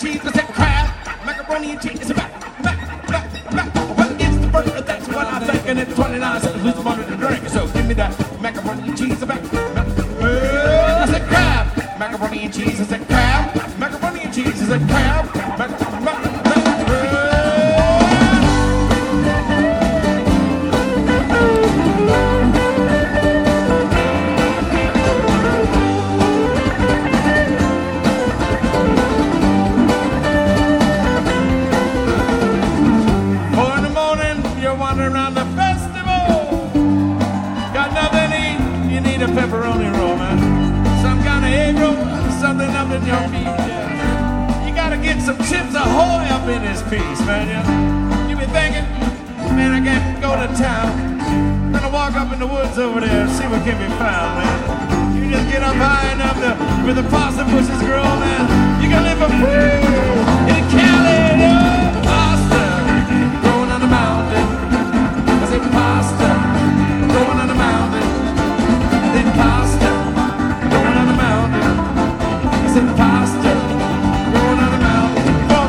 cheese, I said crab, macaroni and cheese, back. Well, it's the burger, that's what I think, and it's 29 cents, who's wanted to drink, so give me that macaroni and cheese, back. I said crab, macaroni and cheese, I said crab, macaroni and cheese, I said crab, pepperoni roll, man. Some kind of egg roll, something up in your feet, yeah. You gotta get some chips ahoy up in this piece, man, yeah. You be thinking, man, I can't go to town. Gonna walk up in the woods over there and see what can be found, man. You just get up high enough to where the pasta bushes grow, man. You can live a in Cali, yeah. Pasta growing on the mountain. I say pasta growing on the mountain. Pasta growing on the mountain. He said pasta growing on the mountain.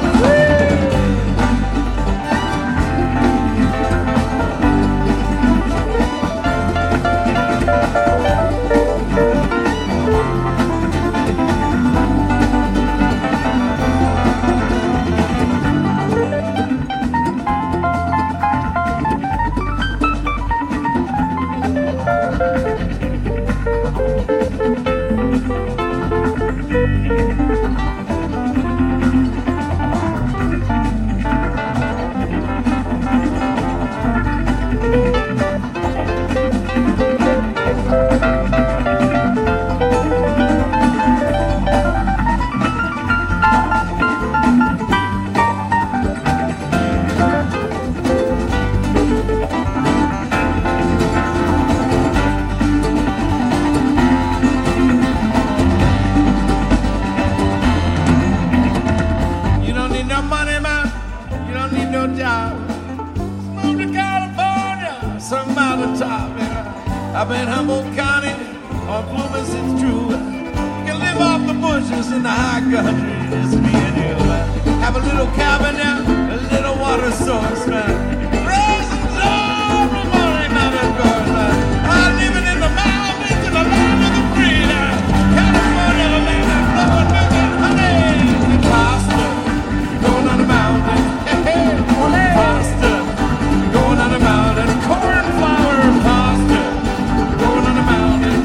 I've been Humboldt County on Plumas, it's true. You can live off the bushes in the high country, just me and you. Have a little cabin now, a little water source, man. Raisins every morning, man, of course, man. I'm living in the mountains in the land of the free now. California, man, I'm blowing milk and honey. And pasta, going on the mountain. Hey, hey, pasta, going on the mountain. Corn flour, pasta. Going on the mountain,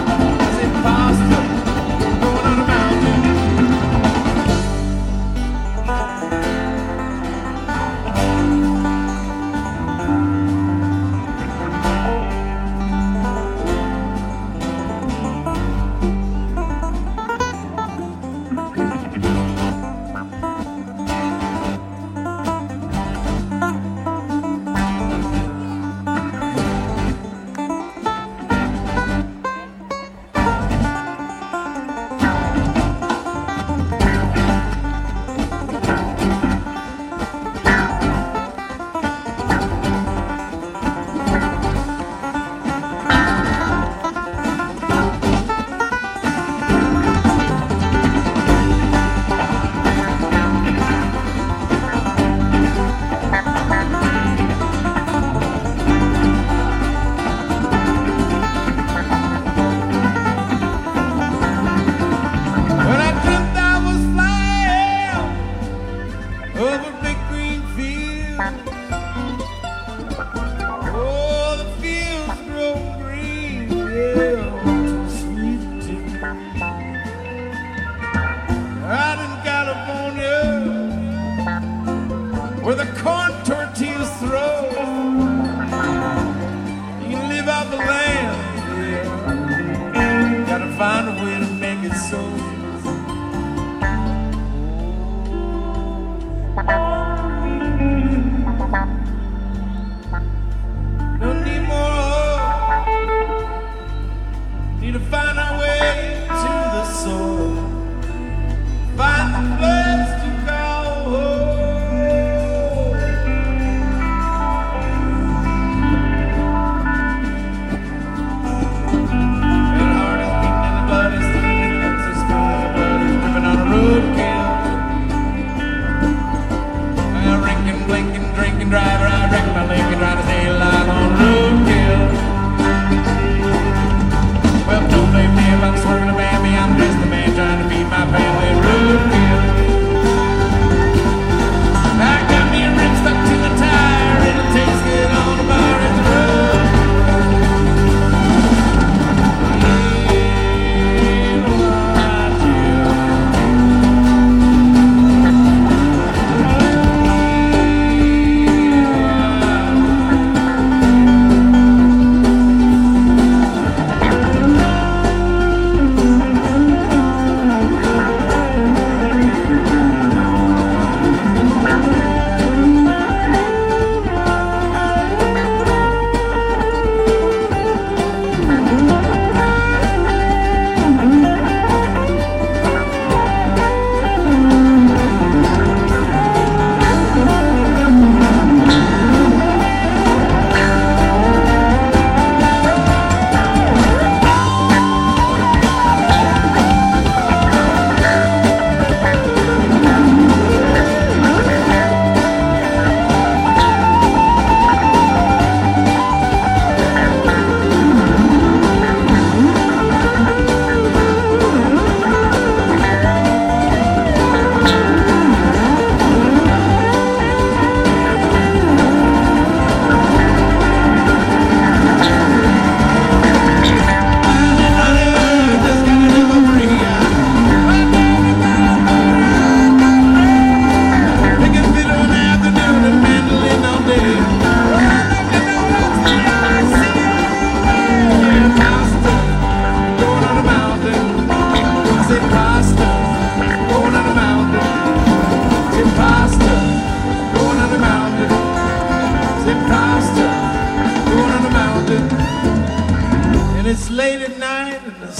I say pasta, going on the mountain. Find a place to call home.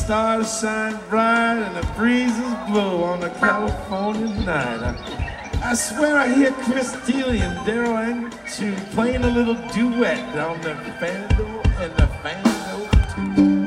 stars shine bright and the breezes blow on a California night. I swear I hear Chris Steele and Daryl Angle playing a little duet on the Fando and the Fando too.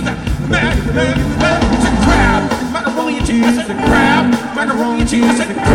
Macaroni and cheese, crab, macaroni and cheese, crab.